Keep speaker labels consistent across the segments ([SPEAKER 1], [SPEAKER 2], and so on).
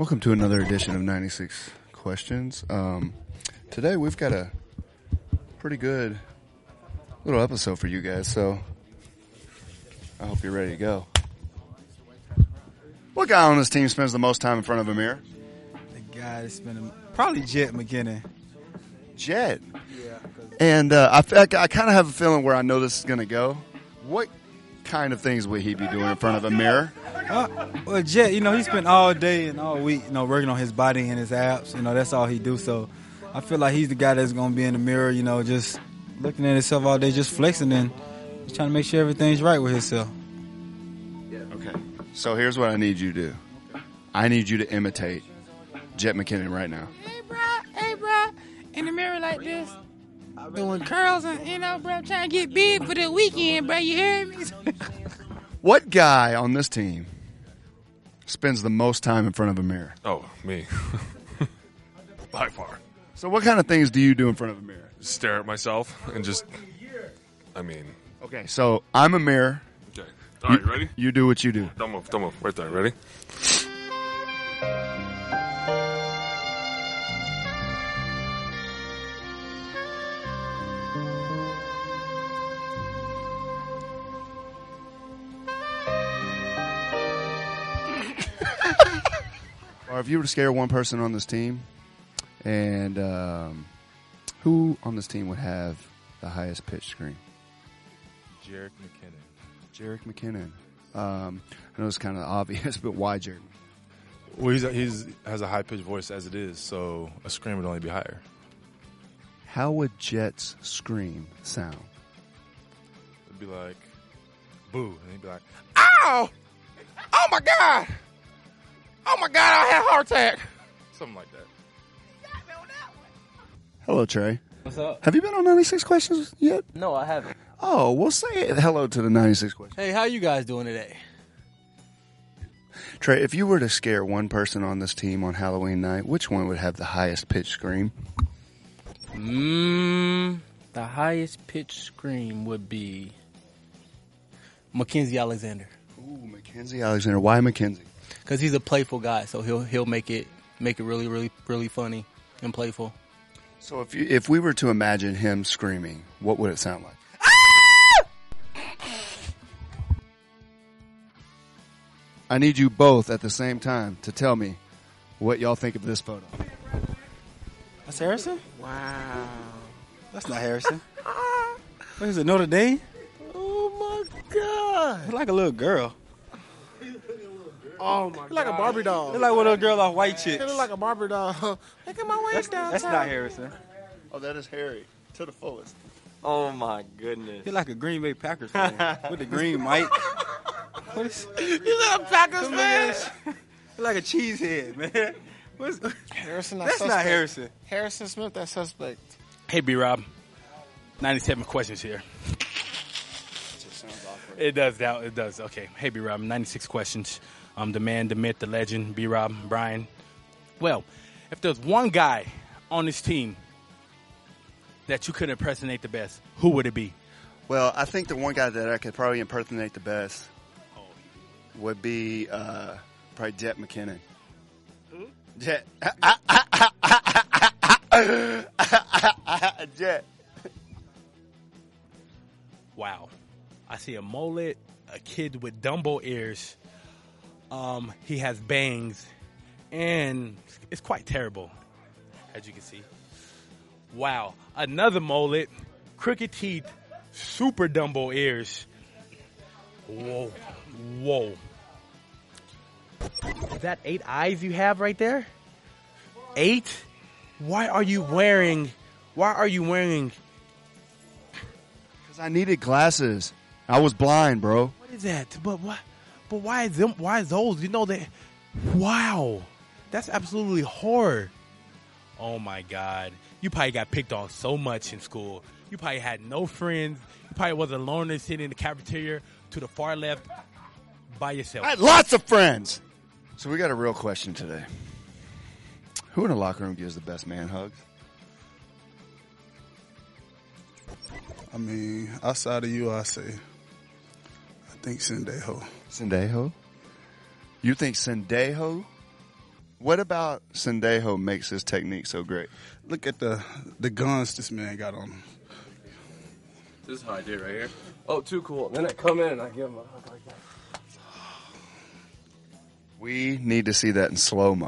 [SPEAKER 1] Welcome to another edition of 96 Questions. Today we've got a pretty good little episode for you guys, so I hope you're ready to go. What guy on this team spends the most time in front of a mirror?
[SPEAKER 2] The guy that's spending probably Jet McKinnon.
[SPEAKER 1] Jet.
[SPEAKER 2] Yeah.
[SPEAKER 1] And I kind of have a feeling where I know this is going to go. What kind of things would he be doing in front of a mirror?
[SPEAKER 2] Well, Jet, he spent all day and all week, working on his body and his abs. That's all he do. So I feel like he's the guy that's going to be in the mirror, just looking at himself all day, just flexing and just trying to make sure everything's right with himself.
[SPEAKER 1] Okay. So here's what I need you to do. I need you to imitate Jet McKinnon right now.
[SPEAKER 3] Hey, bro, in the mirror like this, doing curls and, bro, trying to get big for the weekend, bro, you hear me?
[SPEAKER 1] What guy on this team spends the most time in front of a mirror?
[SPEAKER 4] Oh, me. By far.
[SPEAKER 1] So what kind of things do you do in front of a mirror?
[SPEAKER 4] Stare at myself and just,
[SPEAKER 1] Okay, so I'm a mirror.
[SPEAKER 4] Okay. All right, ready?
[SPEAKER 1] You do what you do.
[SPEAKER 4] Don't move. Right there, ready?
[SPEAKER 1] Or if you were to scare one person on this team, and who on this team would have the highest pitch scream?
[SPEAKER 5] Jerick McKinnon.
[SPEAKER 1] Jerick McKinnon. I know it's kind of obvious, but why Jerick?
[SPEAKER 5] Well, he's has a high pitched voice as it is, so a scream would only be higher.
[SPEAKER 1] How would Jet's scream sound?
[SPEAKER 5] It'd be like, boo, and he'd be like,
[SPEAKER 3] Ow! Oh, my God! Oh, my God, I had a heart attack.
[SPEAKER 5] something like that.
[SPEAKER 1] Hello, Trey.
[SPEAKER 6] What's up?
[SPEAKER 1] Have you been on 96 Questions yet?
[SPEAKER 6] No, I haven't.
[SPEAKER 1] Oh, well, say hello to the 96 Questions.
[SPEAKER 6] Hey, how you guys doing today?
[SPEAKER 1] Trey, if you were to scare one person on this team on Halloween night, which one would have the highest pitch scream?
[SPEAKER 6] The highest pitch scream would be Mackenzie Alexander.
[SPEAKER 1] Ooh, Mackenzie Alexander. Why Mackenzie?
[SPEAKER 6] Because he's a playful guy, so he'll make it really, really, really funny and playful.
[SPEAKER 1] So if we were to imagine him screaming, what would it sound like? I need you both at the same time to tell me what y'all think of this photo.
[SPEAKER 2] That's Harrison?
[SPEAKER 3] Wow.
[SPEAKER 2] That's not Harrison. What is it, Notre Dame?
[SPEAKER 3] Oh, my God.
[SPEAKER 2] It's like a little girl.
[SPEAKER 3] Oh, my God. Like a Barbie doll.
[SPEAKER 2] It's like one of those girls off White Chicks.
[SPEAKER 3] It look like a Barbie doll. Look at my waist down.
[SPEAKER 2] That's not Harrison.
[SPEAKER 1] Oh, that is Harry to the fullest.
[SPEAKER 7] Oh my goodness.
[SPEAKER 2] He's like a Green Bay Packers fan with the green mic. What is?
[SPEAKER 3] You little Packers, man.
[SPEAKER 2] He's like a cheesehead, man.
[SPEAKER 3] Harrison,
[SPEAKER 2] That's not Harrison.
[SPEAKER 3] Harrison Smith, that suspect.
[SPEAKER 8] Hey, B-Rob. 97 Questions here. It does. It does. Okay. Hey, B-Rob. 96 Questions. The man, the myth, the legend, B-Rob, Brian. Well, if there's one guy on this team that you could impersonate the best, who would it be?
[SPEAKER 1] Well, I think the one guy that I could probably impersonate the best would be probably Jet McKinnon.
[SPEAKER 3] Who?
[SPEAKER 1] Jet. Jet.
[SPEAKER 8] Wow. I see a mullet, a kid with Dumbo ears. He has bangs, and it's quite terrible, as you can see. Wow. Another mullet, crooked teeth, super Dumbo ears. Whoa. Is that 8 eyes you have right there? 8? Why are you wearing?
[SPEAKER 1] Because I needed glasses. I was blind, bro.
[SPEAKER 8] What is that? But what? But why is them? Why is those? You know that? Wow, that's absolutely horror. Oh my God, you probably got picked on so much in school. You probably had no friends. You probably was a loner sitting in the cafeteria to the far left by yourself.
[SPEAKER 1] I had lots of friends. So we got a real question today. Who in the locker room gives the best man hugs?
[SPEAKER 9] I mean, outside of you, I say, I think Sendejo.
[SPEAKER 1] Sendejo? You think Sendejo What about Sendejo makes his technique so great?
[SPEAKER 9] Look at the guns this man got on him.
[SPEAKER 7] This is how I did right here. Oh, too cool. Then I come in and I give him a hug like that.
[SPEAKER 1] We need to see that in slow-mo.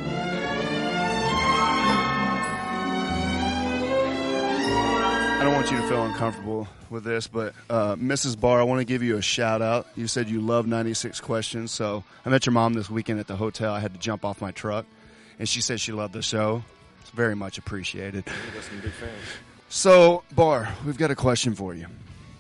[SPEAKER 1] I don't want you to feel uncomfortable with this, but Mrs. Barr, I want to give you a shout-out. You said you love 96 Questions, so I met your mom this weekend at the hotel. I had to jump off my truck, and she said she loved the show. It's very much appreciated.
[SPEAKER 7] We got some big fans.
[SPEAKER 1] So, Barr, we've got a question for you.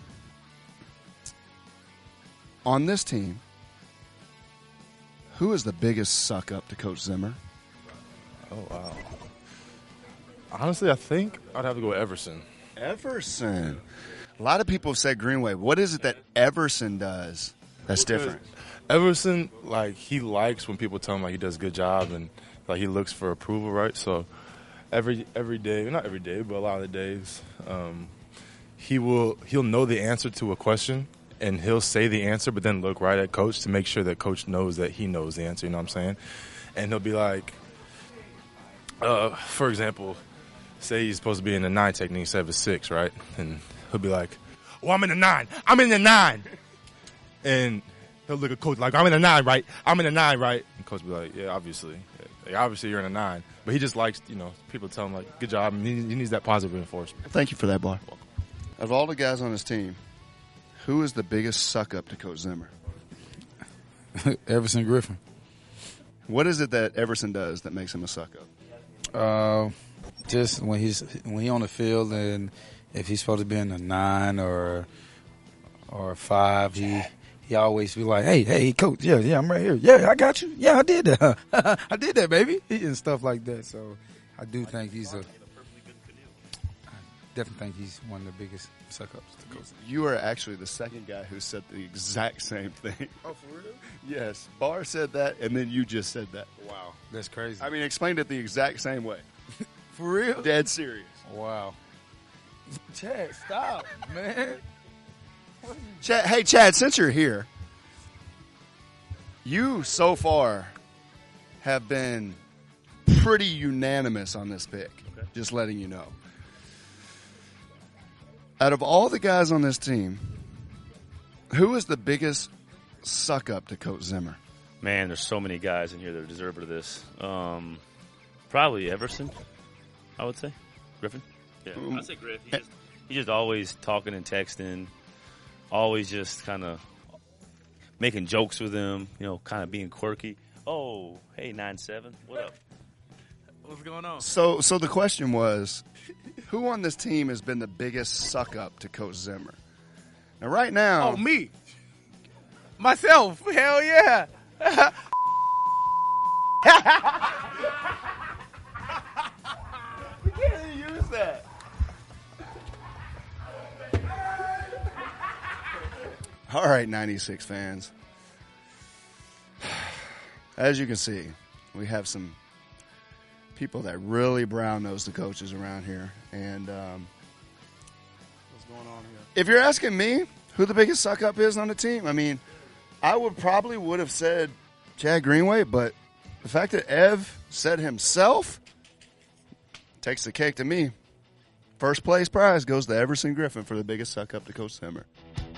[SPEAKER 1] On this team, who is the biggest suck-up to Coach Zimmer?
[SPEAKER 5] Oh, wow. Honestly, I think I'd have to go with Everson.
[SPEAKER 1] Everson. A lot of people have said Greenway. What is it that Everson does that's different?
[SPEAKER 5] Everson, like, he likes when people tell him, like, he does a good job and, like, he looks for approval, right? So every day, not every day, but a lot of the days, he'll know the answer to a question and he'll say the answer, but then look right at Coach to make sure that Coach knows that he knows the answer, you know what I'm saying? And he'll be like, for example, say he's supposed to be in the 9 technique instead of a 6, right? And he'll be like, "Oh, I'm in the 9. I'm in the 9." And he'll look at Coach like, "I'm in the 9, right? I'm in the 9, right?" And Coach will be like, "Yeah, obviously. Like, obviously you're in a 9." But he just likes, people tell him, like, "Good job." And he needs that positive reinforcement.
[SPEAKER 1] Thank you for that, Barr. Of all the guys on his team, who is the biggest suck-up to Coach Zimmer?
[SPEAKER 2] Everson Griffin.
[SPEAKER 1] What is it that Everson does that makes him a suck-up?
[SPEAKER 2] Just when he on the field, and if he's supposed to be in a 9 or a 5, he always be like, hey, Coach, yeah, I'm right here. Yeah, I got you. Yeah, I did that. I did that, baby, and stuff like that. So I do think definitely think he's one of the biggest suck-ups to Coach.
[SPEAKER 1] You are actually the second guy who said the exact same thing.
[SPEAKER 2] Oh, for real?
[SPEAKER 1] Yes. Barr said that, and then you just said that.
[SPEAKER 2] Wow, that's crazy.
[SPEAKER 1] I mean, explained it the exact same way.
[SPEAKER 2] For real?
[SPEAKER 1] Dead serious.
[SPEAKER 2] Wow. Chad, stop, man.
[SPEAKER 1] Chad, since you're here, you so far have been pretty unanimous on this pick. Okay. Just letting you know. Out of all the guys on this team, who is the biggest suck-up to Coach Zimmer?
[SPEAKER 10] Man, there's so many guys in here that are deserving of this. Probably Everson, I would say. Griffin? Yeah, I'd say Griff. He's just always talking and texting, always just kind of making jokes with him, kind of being quirky. Oh, hey, 9-7, what up?
[SPEAKER 8] What's going on?
[SPEAKER 1] So the question was, who on this team has been the biggest suck-up to Coach Zimmer? Now, right now...
[SPEAKER 8] Oh, me. Myself. Hell yeah.
[SPEAKER 1] We can't even use that. All right, 96 fans. As you can see, we have some people that really brown-nose the coaches around here. And what's going on here? If you're asking me who the biggest suck-up is on the team, I mean, I would have said Chad Greenway, but the fact that Ev said himself takes the cake to me. First place prize goes to Everson Griffin for the biggest suck-up to Coach Zimmer.